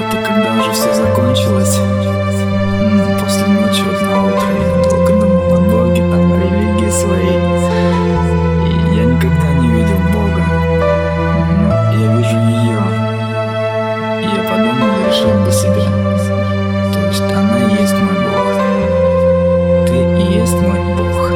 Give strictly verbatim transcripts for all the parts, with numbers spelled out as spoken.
Вот и когда уже все закончилось, м, после ночи вот на утро я долго думал о Боге, там, о религии своей. И я никогда не видел Бога, но я вижу ее. И я подумал и решил для себя, то есть она и есть мой Бог. Ты и есть мой Бог.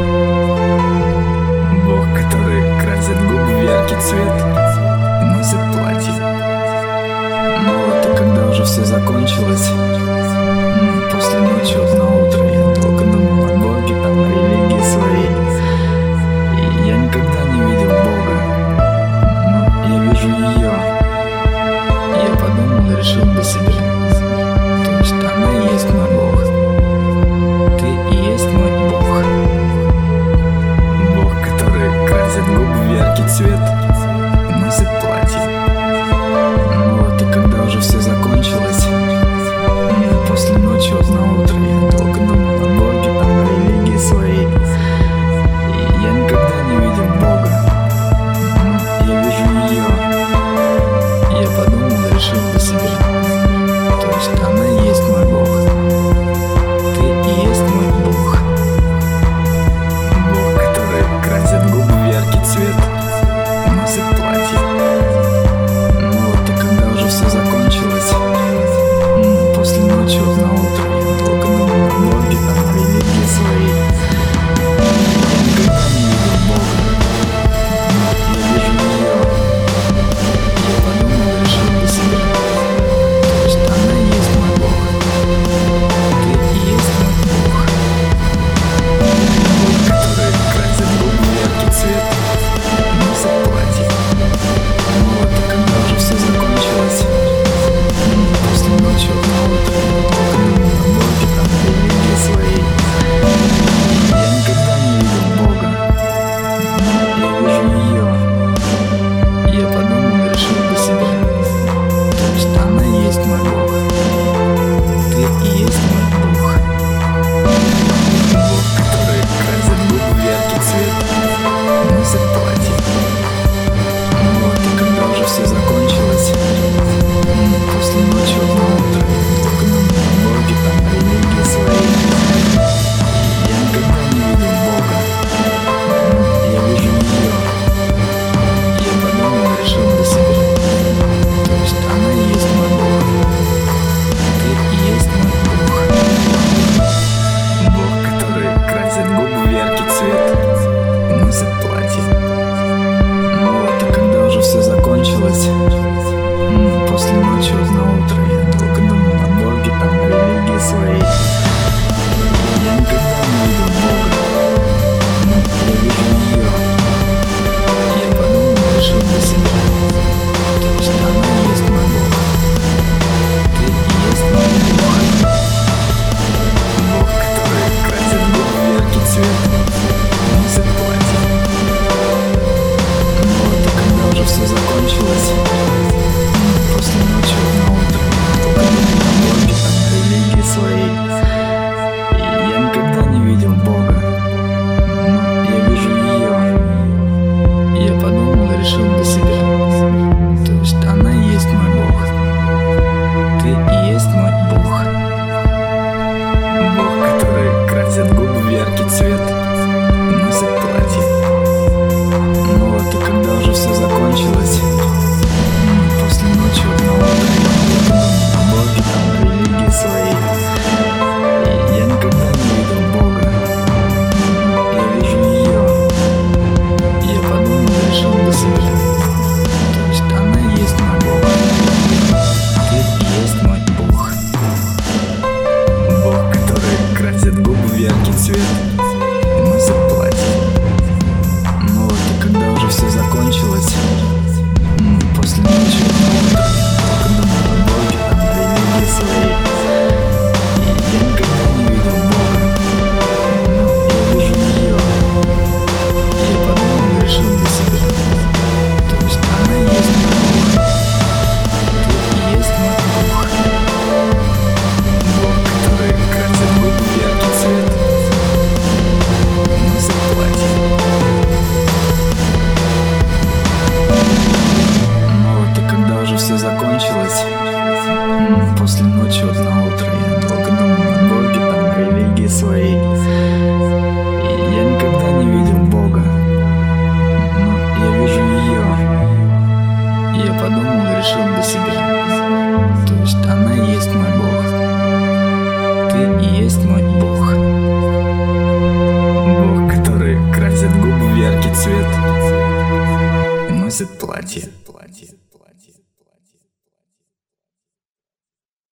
Бог, который красит губы в яркий цвет и носит платье. Ну вот и когда уже все закончилось, м, после ночи вот на утро я долго думал о Боге, там, о религии своей. И я никогда не видел Бога, но я вижу ее. И я подумал и решил для себя, то есть она и есть мой Бог. Ты и есть мой Бог. Бог, который красит губы в яркий цвет и носит платье. Ну вот и когда уже все закончилось, м, после ночи вот на утро я долго думал о Боге, там, о религии своей. И я никогда не видел Бога, но я вижу ее. И я подумал и решил для себя, то есть она и есть мой Бог. Ты и есть мой Бог. Бог, который красит губы в яркий цвет и носит платье. Ну вот и когда уже все закончилось, м, после ночи вот на утро я долго думал о Боге, там, о религии своей. Я никогда не видел Бога, но я вижу ее. И я подумал и решил для себя, то есть она и есть мой Бог. Ты и есть мой Бог. Бог, который красит губы в яркий цвет и носит платье. Ну вот и когда уже все закончилось, м, после ночи вот на утро я долго думал о Боге, там, о религии своей. Я никогда не видел Бога, но я вижу ее. И я подумал и решил для себя, то есть она и есть мой Бог. Ты и есть мой Бог. Бог, который красит губы в яркий цвет и носит платье. Ну вот и когда уже все закончилось, м, после ночи вот на утро я долго думал о Боге, там, о религии своей. Я никогда не видел Бога, но я вижу ее. И я подумал и решил для себя, то есть она и есть мой Бог. Ты и есть мой Бог. после ночи вот на утро я долго думал о Боге, там, о религии своей. И я никогда не видел Бога, но я вижу ее. И я подумал и решил для себя, то есть она и есть мой Бог. Ты и есть мой Бог. Бог, который красит губы в яркий цвет и носит платье.